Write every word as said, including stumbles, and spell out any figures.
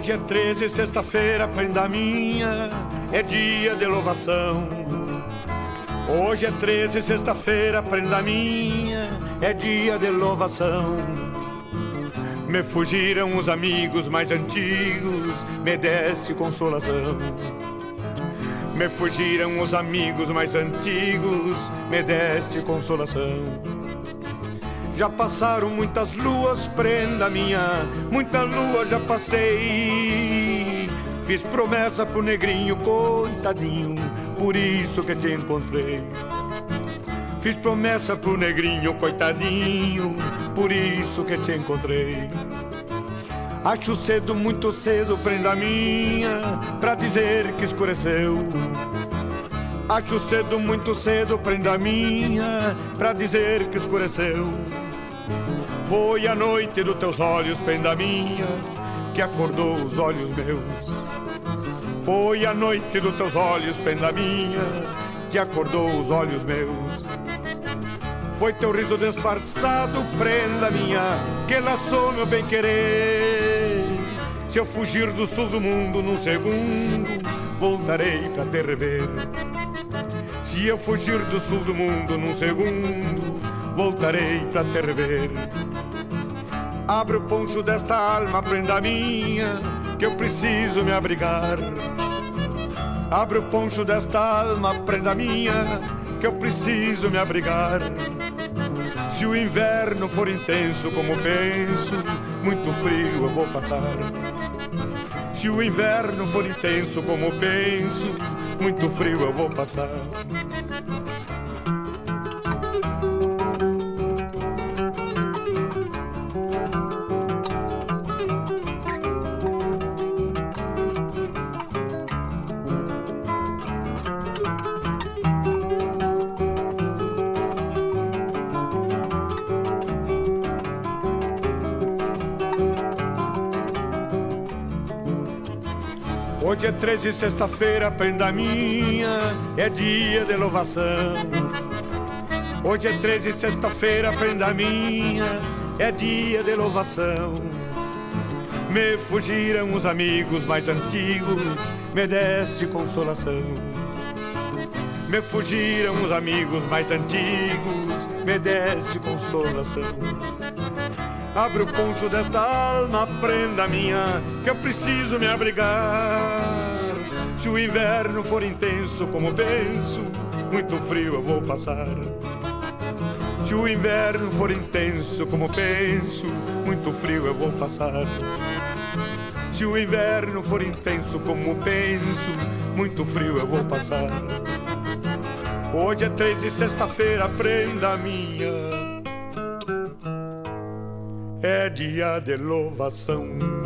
Hoje é treze, sexta-feira, prenda minha, é dia de louvação. Hoje é treze, sexta-feira, prenda minha, é dia de louvação. Me fugiram os amigos mais antigos, me deste consolação. Me fugiram os amigos mais antigos, me deste consolação. Já passaram muitas luas, prenda minha, muita lua já passei. Fiz promessa pro negrinho, coitadinho, por isso que te encontrei. Fiz promessa pro negrinho, coitadinho, por isso que te encontrei. Acho cedo, muito cedo, prenda minha, pra dizer que escureceu. Acho cedo, muito cedo, prenda minha, pra dizer que escureceu. Foi a noite dos teus olhos, prenda minha, que acordou os olhos meus. Foi a noite dos teus olhos, prenda minha, que acordou os olhos meus. Foi teu riso disfarçado, prenda minha, que laçou meu bem-querer. Se eu fugir do sul do mundo num segundo, voltarei pra te rever. Se eu fugir do sul do mundo num segundo, voltarei pra te rever. Abre o poncho desta alma, prenda minha, que eu preciso me abrigar. Abre o poncho desta alma, prenda minha, que eu preciso me abrigar. Se o inverno for intenso como penso, muito frio eu vou passar. Se o inverno for intenso como penso, muito frio eu vou passar. Hoje é treze, sexta-feira, prenda minha, é dia de louvação. Hoje é treze, sexta-feira, prenda minha, é dia de louvação. Me fugiram os amigos mais antigos, me deste consolação. Me fugiram os amigos mais antigos, me deste consolação. Abre o poncho desta alma, prenda minha, que eu preciso me abrigar. Se o inverno for intenso como penso, muito frio eu vou passar. Se o inverno for intenso como penso, muito frio eu vou passar. Se o inverno for intenso como penso, muito frio eu vou passar. Hoje é treze, sexta-feira, prenda minha, é dia de louvação.